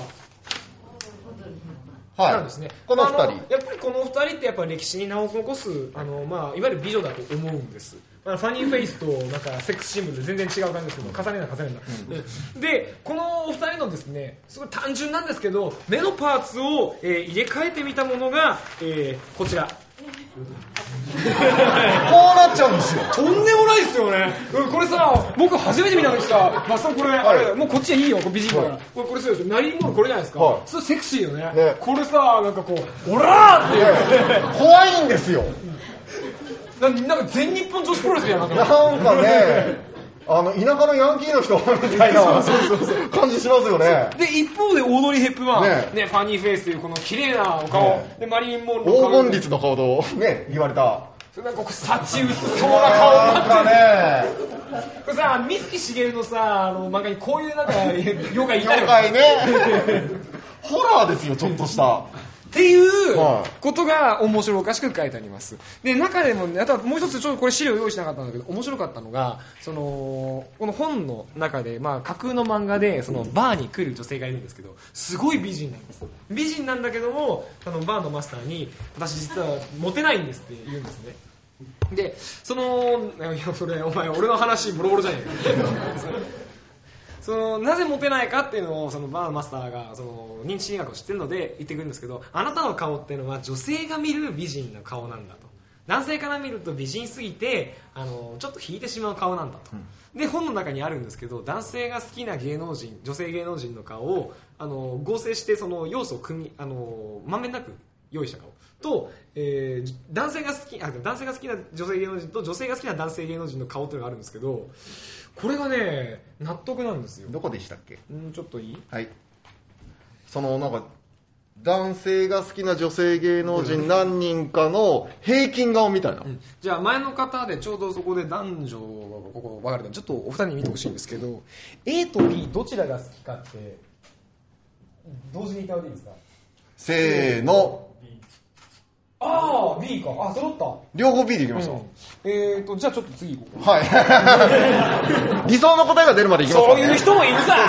なんですね。 この2人、 やっぱりこの2人ってやっぱ歴史に名を残すいわゆる美女だと思うんです。ファニーフェイスとなんかセックスシンボルで全然違う感じですけど、重ねな、でこのお二人のですね、すごい単純なんですけど目のパーツを、入れ替えてみたものが、こちらこうなっちゃうんですよ。 とんでもないですよね。これさ、僕初めて見た時さ、これ、あれもうこっちはいいよ、美人だから。これそうですよ。マリリン・モンローこれじゃないですか。それセクシーよね。これさ、なんかこう、オラーっていう。 怖いんですよ。 なんか全日本女子プロレスやな。 なんかね、田舎のヤンキーの人みたいな感じしますよね。 で一方でオードリー・ヘップバーン、ファニーフェイスというこの綺麗なお顔、でマリリン・モンロー黄金律の顔とね言われた。 なんか幸薄そうな顔になってる。これさ、水木しげるのさ、漫画にこういうなんか妖怪いたよ。 妖怪ね。ホラーですよ、ちょっとした。 っていうことが面白おかしく書いてあります。で、中でも、あとはもう一つちょっとこれ資料用意しなかったんだけど、面白かったのが、この本の中で、架空の漫画で、バーに来る女性がいるんですけど、すごい美人なんです。美人なんだけども、バーのマスターに、私実はモテないんですって言うんですね。で、いや、それ、お前、俺の話ボロボロじゃねえか。なぜモテないかっていうのをバーのマスターが認知心理学を知ってるので言ってくるんですけど、あなたの顔っていうのは女性が見る美人の顔なんだと、男性から見ると美人すぎてちょっと引いてしまう顔なんだと、で本の中にあるんですけど、男性が好きな芸能人、女性芸能人の顔を合成してその要素をまんべんなく用意した顔と、男性が好きな女性芸能人と女性が好きな男性芸能人の顔というのがあるんですけど、これがね納得なんですよ。 どこでしたっけ。 ちょっといい？ はい。なんか男性が好きな女性芸能人何人かの平均顔みたいな、 じゃあ前の方でちょうどそこで男女がここ分かれて、ちょっとお二人に見てほしいんですけど、 A と B どちらが好きかって同時に言った方がいいですか？ せーの。 ああ B か。揃った。 両方 B でいきました、 じゃあちょっと次行こう。 はい理想の答えが出るまでいきますからね。 そういう人もいるさ。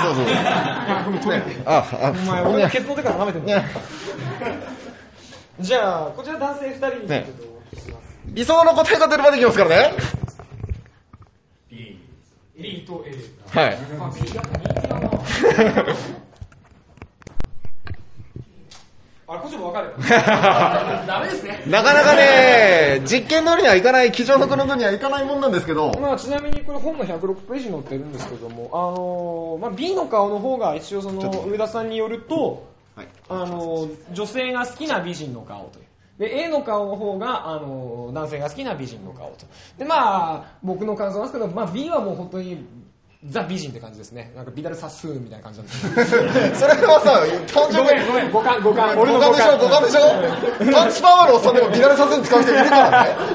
そうお前俺のケツの手から舐めてるね。じゃあこちら男性2人にちょっと理想の答えが出るまでいきますからね。 B と A。 はい。 B だったな。こっちも分かる。ダメですね。 なかなかね、実験通りにはいかない、机上のこの通りにはいかないもんなんですけど。 ちなみにこれ本の106ページに載ってるんですけども、B の顔の方が一応上田さんによると、はい、女性が好きな美人の顔という。で A の顔の方が男性が好きな美人の顔と。で僕の感想なんですけど、B はもう本当にザ美人って感じですね。なんかビダルサスーンみたいな感じなんですけど。 それはさ、単純にごめん五感俺の五感でしょ。パンチパワーのおっさんでもビダルサスーン使う人いるからね。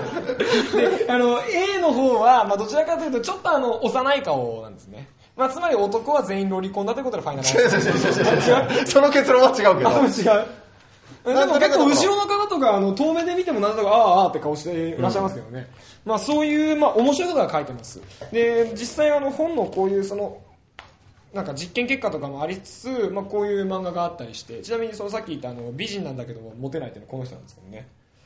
でA の方はどちらかというとちょっと幼い顔なんですね。つまり男は全員ロリコンだということでファイナル。 違う。その結論は違うけど。 違う。でも結構後ろの方とか遠目で見てもなんとかあーって顔していらっしゃいますけどね、そういう面白いことが書いてます。で実際本のこういうなんか実験結果とかもありつつ、こういう漫画があったりして、ちなみにさっき言った美人なんだけどもモテないっていうのはこの人なんですけどね。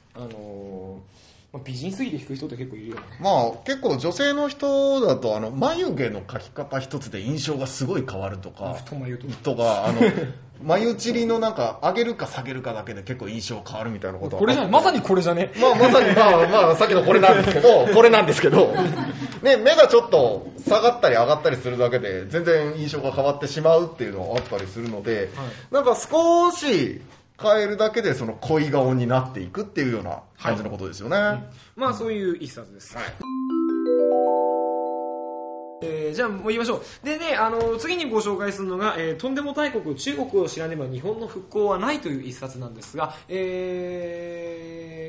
美人すぎて引く人って結構いるよね。 結構女性の人だと眉毛の描き方一つで印象がすごい変わるとか、 太眉とか眉散りのなんか上げるか下げるかだけで結構印象変わるみたいなことはこれじゃね、まさにこれじゃね。 まさにさっきのこれなんですけどね、目がちょっと下がったり上がったりするだけで全然印象が変わってしまうっていうのがあったりするので、なんか少し変えるだけで恋顔になっていくっていうような感じのことですよね。 そういう一冊です。じゃあもう言いましょう。でね、次にご紹介するのが、とんでも大国中国を知らねば日本の復興はないという一冊なんですが、ちょ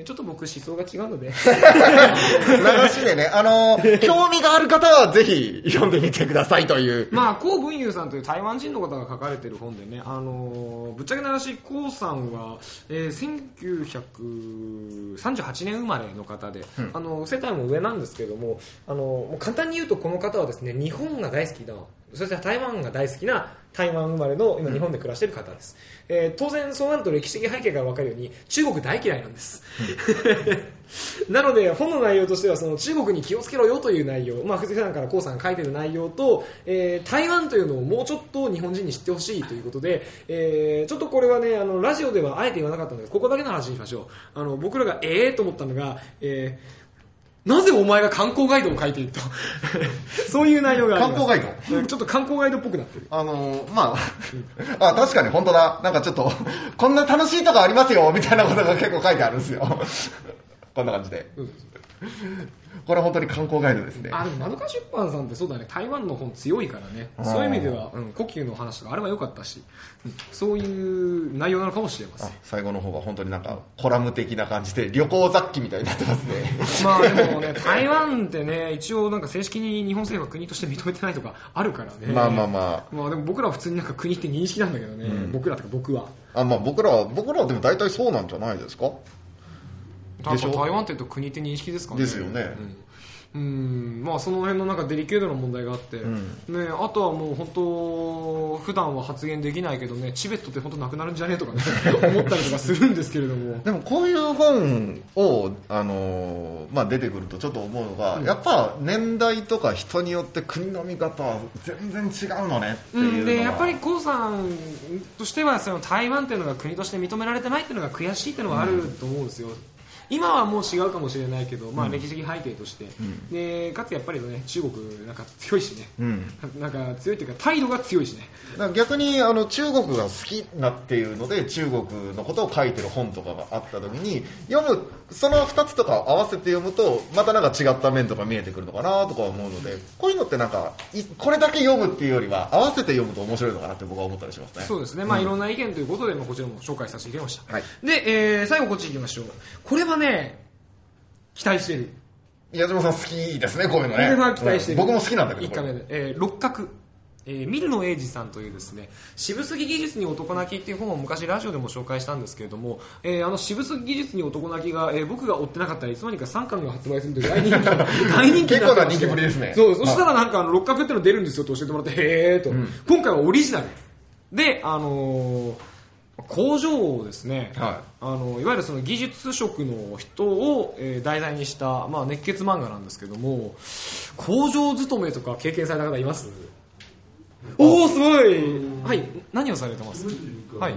ちょっと僕思想が違うので流しでね、興味がある方はぜひ読んでみてくださいという。 まあ、コウ・ブンユーさんという台湾人の方が書かれてる本でね、ぶっちゃけな話、コウさんは、1938年生まれの方で、世帯も上なんですけども、もう簡単に言うとこの方はですね、日本が大好きな、そして台湾が大好きな台湾生まれの今日本で暮らしている方です。当然そうなると歴史的背景が分かるように中国大嫌いなんです。なので本の内容としてはその中国に気をつけろよという内容、まあ普段からコウさんが書いている内容と、台湾というのをもうちょっと日本人に知ってほしいということで、ちょっとこれはねラジオではあえて言わなかったのでここだけの話にしましょう。僕らがと思ったのが、なぜお前が観光ガイドを書いているとそういう内容があります。 観光ガイドちょっと観光ガイドっぽくなってる。 まあ、確かに本当だ。なんかちょっと、こんな楽しいとこありますよ、みたいなことが結構書いてあるんですよ。こんな感じで。これ本当に観光ガイドですね。 でもマドカ出版さんってそうだね、台湾の本強いからね。そういう意味では、故宮の話とかあれは良かったし、そういう内容なのかもしれません。 最後の方は本当になんかコラム的な感じで旅行雑記みたいになってますね。 まあでもね、台湾ってね、一応なんか正式に日本政府は国として認めてないとかあるからね。 まあでも僕らは普通になんか国って認識なんだけどね、僕らとか僕は。 僕らはでも大体そうなんじゃないですか。 台湾って言うと国って認識ですかね。 ですよね。 まあその辺のなんかデリケートな問題があって、ね、あとはもう本当普段は発言できないけどね、チベットって本当なくなるんじゃねえとかね思ったりとかするんですけれども、 でもこういう本を出てくるとちょっと思うのが、やっぱ年代とか人によって国の見方は全然違うのねっていうのが、 でやっぱりコウさんとしてはその台湾っていうのが国として認められてないっていうのが悔しいっていうのがあると思うんですよ。今はもう違うかもしれないけど、まあ、歴史的背景として、でかつやっぱりね中国なんか強いしね、なんか強いというか態度が強いしね。 だから逆に中国が好きなっていうので中国のことを書いてる本とかがあった時にその2つとか合わせて読むとまたなんか違った面とか見えてくるのかなとか思うので、こういうのってなんかこれだけ読むっていうよりは合わせて読むと面白いのかなって僕は思ったりしますね。 そうですね、まあいろんな意見ということで、こちらも紹介させていただきました、 はい、 で、最後こっち行きましょう。これはね期待してる。 矢島さん好きですね、こういうのね。 これは期待してる、 僕も好きなんだけど 1回目で、六角、ミルノ英二さんというですね、渋杉技術に男泣きっていう本を昔ラジオでも紹介したんですけれども、渋杉技術に男泣きが、僕が追ってなかったらいつの間にか3巻が発売するという大人気になってまして結構な人気ぶりですね。 そしたらなんか六角っての出るんですよと教えてもらって、へーと、今回はオリジナルで、工場をですね、いわゆるその技術職の人を、題材にした、まあ、熱血漫画なんですけども、工場勤めとか経験された方います？おお、すごい。はい、何をされてます？はい。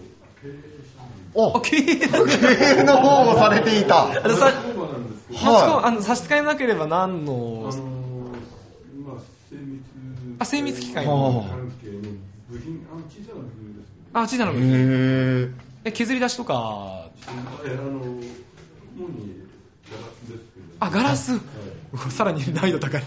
経営の方をされていた。 差し支えなければ何の精密機械の小さな部品。削り出しとか。ガラス。さらに難易度高い。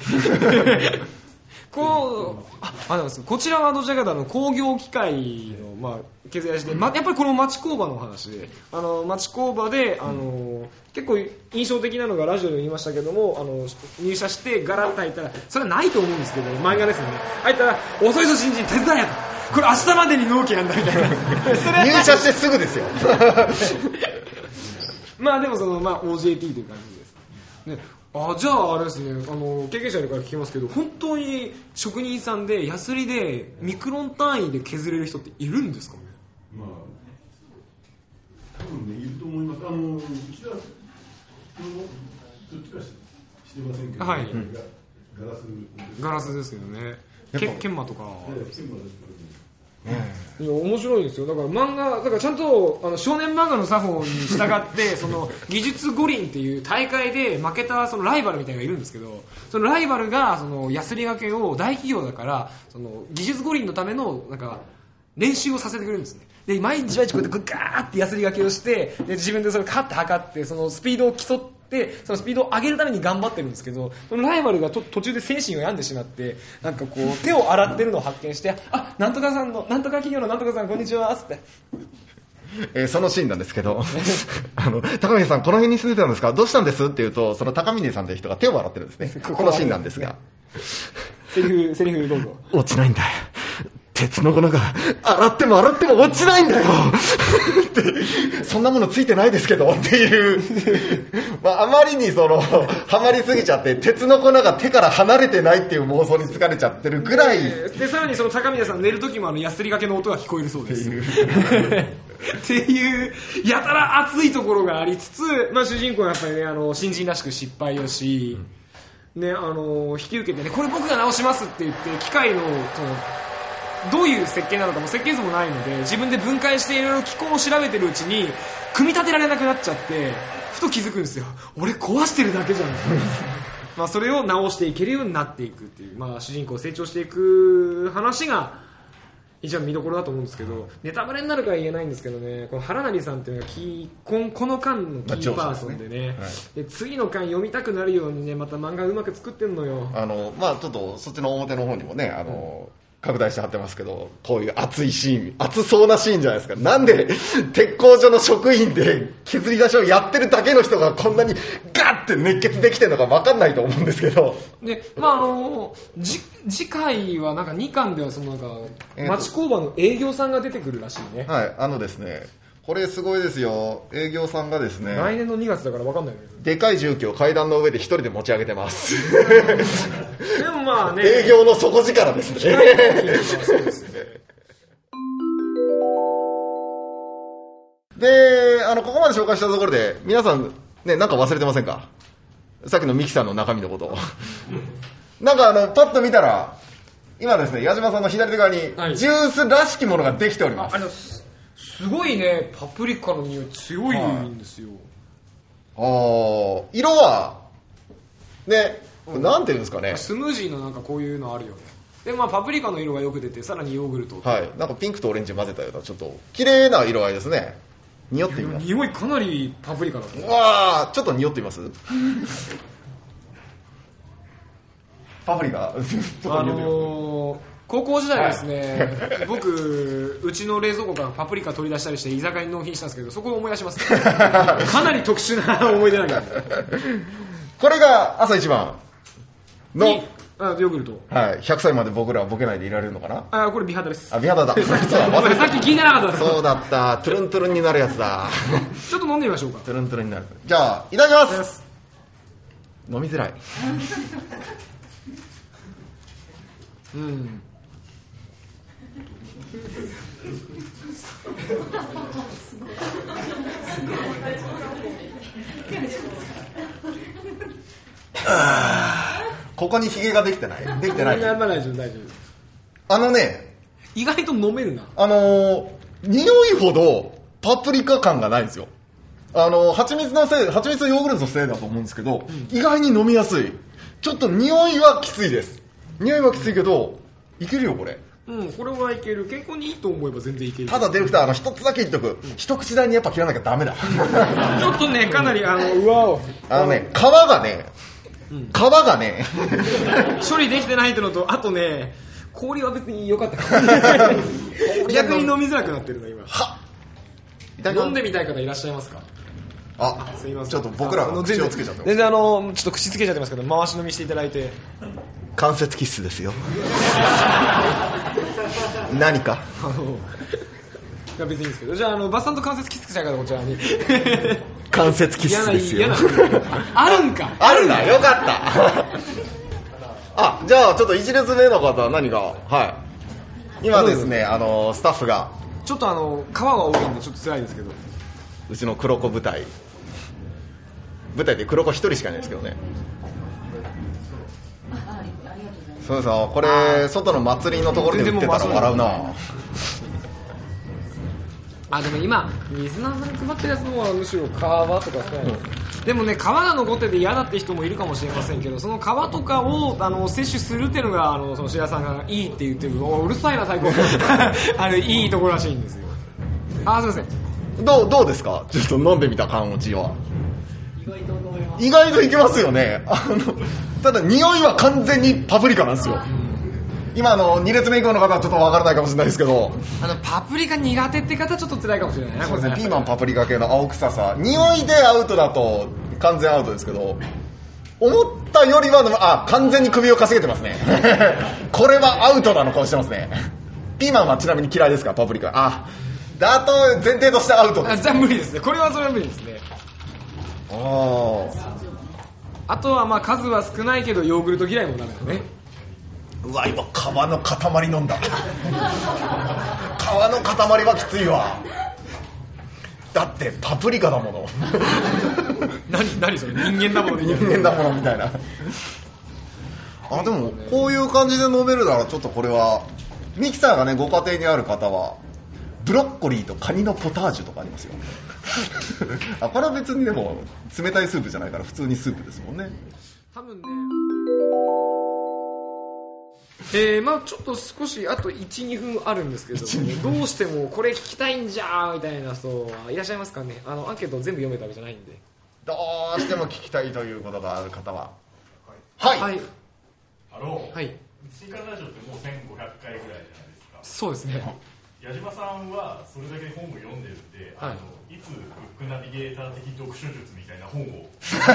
こちらはどちらかというと工業機械の、まあ、削り出しで、やっぱりこの町工場の話で、町工場で、結構印象的なのがラジオで言いましたけども、入社してガラッと入ったら、それはないと思うんですけど、漫画ですよね。入ったら、遅いぞ新人手伝えやと。これ明日までに納期なんだみたいな。 入社してすぐですよ。 まあでもOJT という感じです。ね、じゃああれですね、経験者から聞きますけど、本当に職人さんでヤスリでミクロン単位で削れる人っているんですか？ まあ多分ねいると思います。うちはどっちかしてませんけど、 はい、ガラスですけどね。研磨とか。面白いですよ。だから漫画、だからちゃんと少年漫画の作法に従ってその技術五輪っていう大会で負けたそのライバルみたいなのがいるんですけど、そのライバルがそのヤスリがけを大企業だからその技術五輪のためのなんか練習をさせてくれるんですね。で毎日毎日こうやってガーってヤスリがけをして、で自分でそれカッて測ってそのスピードを競って、そのスピードを上げるために頑張ってるんですけど、そのライバルが途中で精神を病んでしまって、なんかこう手を洗ってるのを発見して、なんとかさんのなんとか企業のなんとかさんこんにちはっつってそのシーンなんですけど、高峰さん、この辺に住んでたんですか、どうしたんですって言うと、その高峰さんという人が手を洗ってるんですね。このシーンなんですが。 セリフどうぞ。 落ちないんだよ。鉄の粉が洗っても落ちないんだよってそんなものついてないですけどっていうあまりにハマりすぎちゃって鉄の粉が手から離れてないっていう妄想に疲れちゃってるぐらいでさらにその高宮さん寝る時もヤスリがけの音が聞こえるそうですっていうやたら熱いところがありつつ、主人公はやっぱりね新人らしく失敗をし、ね、引き受けてねこれ僕が直しますって言って機械のどういう設計なのかも設計図もないので自分で分解していろいろ機構を調べてるうちに組み立てられなくなっちゃってふと気づくんですよ。俺壊してるだけじゃんそれを直していけるようになっていくっていう、主人公成長していく話が一番見どころだと思うんですけど、ネタバレになるから言えないんですけどね、この原成さんっていうのがこの巻のキーパーソンでね、で次の巻読みたくなるようにねまた漫画うまく作ってんのよ。 ちょっとそっちの表の方にもね拡大して貼ってますけど、こういう熱いシーン、熱そうなシーンじゃないですか。なんで鉄工所の職員で削り出しをやってるだけの人がこんなにガッて熱血できてるのか分かんないと思うんですけど。 で、次回はなんか2巻では町工場の営業さんが出てくるらしいね。 はい、ですね。これすごいですよ。営業さんがですね。 来年の2月だから分かんないけど。 でかい重機を階段の上で一人で持ち上げてます。 でもね。 営業の底力ですね。 そうですね。 で、ここまで紹介したところで、皆さん、ね、なんか忘れてませんか？さっきのミキさんの中身のことを。なんかパッと見たら、今ですね、矢島さんの左手側に、ジュースらしきものができております。 すごいね、パプリカの匂い強いんですよ。 色は、ね、なんていうんですかね。 スムージーのなんかこういうのあるよね。で、パプリカの色がよく出て、さらにヨーグルト。 はい。なんかピンクとオレンジ混ぜたような、ちょっと、綺麗な色合いですね。匂ってみます。 匂いかなりパプリカだね。 うわー、ちょっと匂ってみますパプリカちょっと匂ってみます。 高校時代ですね、僕、うちの冷蔵庫からパプリカ取り出したりして居酒屋に納品したんですけど、そこを思い出します、ね、かなり特殊な思い出なんだこれが朝一番のヨーグルト、 はい、100歳まで僕らはボケないでいられるのかな。 これ美肌です。 美肌だ。さっき聞いてなかった。 そうだった。トゥルントゥルンになるやつだ。 ちょっと飲んでみましょうか。 トゥルントゥルンになる。じゃあいただきます。飲みづらい。ここにヒゲができてない。できてない。 大丈夫。意外と飲めるな。 匂いほどパプリカ感がないんですよ。蜂蜜ヨーグルトのせいだと思うんですけど、意外に飲みやすい。ちょっと匂いはきついです。匂いはきついけどいけるよこれ。 これはいける。健康にいいと思えば全然いける。 ただディレクター一つだけ言っとく。一口大にやっぱ切らなきゃダメだ。 ちょっとねかなり皮がね処理できてないってのと、あとね氷は別に良かった逆に飲みづらくなってるの今。飲んでみたい方いらっしゃいますか？ すいません。ちょっと僕ら口をつけちゃってます。 全然ちょっと口つけちゃってますけど、回し飲みしていただいて。 関節キッスですよ。何かいや別にいいんですけど、じゃあバッサンと関節キスしたいからこちらに関節キッスですよ。 あるんか。 あるな、よかったじゃあちょっと1列目の方は何か。今ですね、スタッフがちょっと皮が多いんでちょっと辛いですけど、 うちの黒子舞台で黒子1人しかいないですけどね。そうですよ。これ外の祭りのところで売ってたら笑うな。 でも今水菜さんに配ってるやつの方はむしろ皮とかでもね皮が残ってて嫌だって人もいるかもしれませんけど、その皮とかを摂取するっていうのがその白井さんがいいって言ってる。うるさいな最高いいところらしいんですよ。すいません。 どうですか？ちょっと飲んでみた感落ちは。意外といけますよね。ただ匂いは完全にパプリカなんですよ。 今2列目以降の方はちょっとわからないかもしれないですけど、 パプリカ苦手って方ちょっと辛いかもしれないね。 そうですね、ピーマンパプリカ系の青臭さ、匂いでアウトだと完全アウトですけど、思ったよりは完全に首をかしげてますねこれはアウトなの顔してますね。ピーマンはちなみに嫌いですか、パプリカ。だと前提としてアウトです。 じゃあ無理ですね、これはそれは無理ですね。あとは数は少ないけどヨーグルト嫌いもダメだね。 うわ、今皮の塊飲んだ皮の塊はきついわ。だってパプリカだもの何それ、人間だもの人間だものみたいなでもこういう感じで飲めるならちょっとこれはミキサーがねご家庭にある方はブロッコリーとカニのポタージュとかありますよこれは別にでも冷たいスープじゃないから普通にスープですもんね。 多分ねちょっと少しあと 1,2 分あるんですけども、どうしてもこれ聞きたいんじゃーみたいな人はいらっしゃいますかね。アンケート全部読めたわけじゃないんで、 どうしても聞きたいということがある方ははい、 はい、 はい、 新刊ラジオってもう1500回ぐらいじゃないですか。 そうですね。 矢島さんはそれだけ本を読んでるんで、いつブックナビゲーター的読書術みたいな本を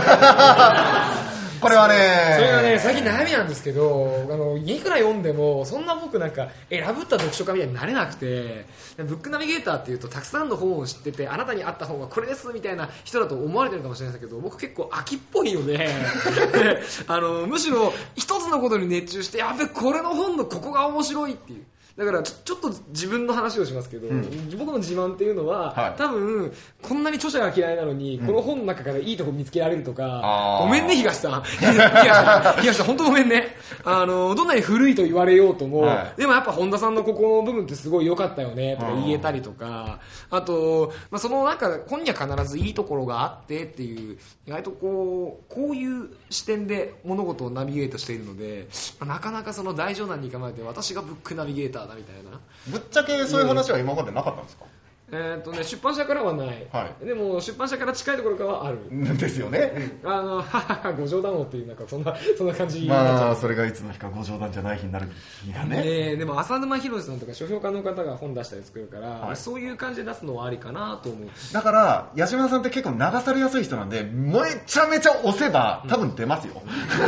これはねそれがね最近悩みなんですけど、いくら読んでもそんな僕選ぶった読書家みたいになれなくて、ブックナビゲーターっていうとたくさんの本を知っててあなたに合った本はこれですみたいな人だと思われてるかもしれないですけど、僕結構秋っぽいのでむしろ一つのことに熱中してこれの本のここが面白いっていう。だからちょっと自分の話をしますけど、僕の自慢っていうのは、多分こんなに著者が嫌いなのに、この本の中からいいとこ見つけられるとか、ごめんね東さん東さん本当ごめんね。どんなに古いと言われようとも、でもやっぱ本田さんのここの部分ってすごい良かったよねとか言えたりとか、あと、その本には必ずいいところがあってっていう、意外とこういう視点で物事をナビゲートしているので、なかなかその大冗談に構えて私がブックナビゲーターみたいな。 ぶっちゃけそういう話は今までなかったんですか？ 出版社からはない、でも出版社から近いところからはあるですよね。 ご冗談をっていうそんな感じ。 それがいつの日かご冗談じゃない日になる日がね。 でも浅沼博さんとか書評家の方が本出したり作るから、そういう感じで出すのはありかなと思う。 だから矢島さんって結構流されやすい人なんで、めちゃめちゃ押せば多分出ますよ。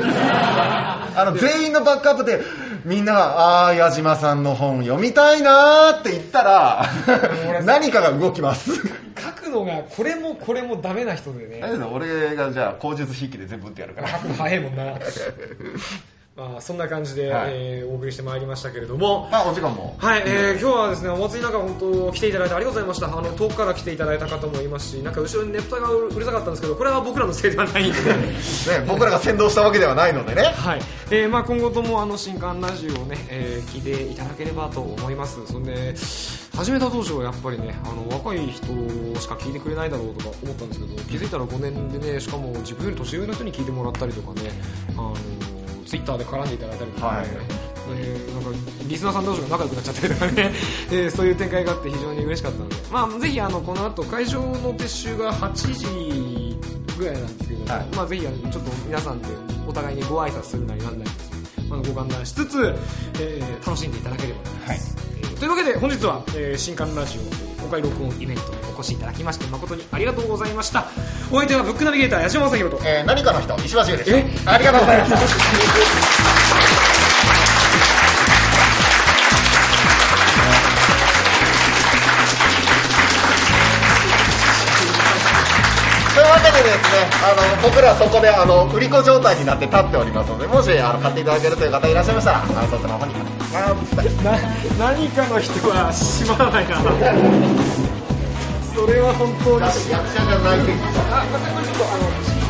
全員のバックアップでみんなが矢島さんの本読みたいなーって言ったら何かが動きます。 書くのがこれもダメな人でね。 俺がじゃあ口述筆記で全部打ってやるから。 書くの早いもんな。そんな感じで、お送りしてまいりましたけれども、 お時間も今日はですねお祭りなんか本当来ていただいてありがとうございました。遠くから来ていただいた方もいますし、後ろにねぷたがうるさかったんですけど、これは僕らのせいではないんで僕らが先導したわけではないのでね。 今後とも新刊ラジオをね、聞いていただければと思います。そんで始めた当初はやっぱりね若い人しか聞いてくれないだろうとか思ったんですけど、気づいたら5年でね、しかも自分より年上の人に聞いてもらったりとかね、ツイッターで絡んでいただいたりとかね、なんかリスナーさん同士が仲良くなっちゃったりとかねそういう展開があって非常に嬉しかったので、ぜひこの後会場の撤収が8時ぐらいなんですけど、ぜひちょっと皆さんでお互いにご挨拶するなりなんなりですね、ご歓談しつつ、楽しんでいただければと思います。というわけで本日は、新刊ラジオ公開録音イベントにお越しいただきまして誠にありがとうございました。お相手はブックナビゲーター八嶋正宏と、 何かの人石橋優でした。ありがとうございました。というわけでですね、僕らそこで売り子状態になって立っておりますので、もし買っていただけるという方いらっしゃいましたらそちらの方に何かの人は閉まらないかなそれは本当に役者じゃないでこれちょっと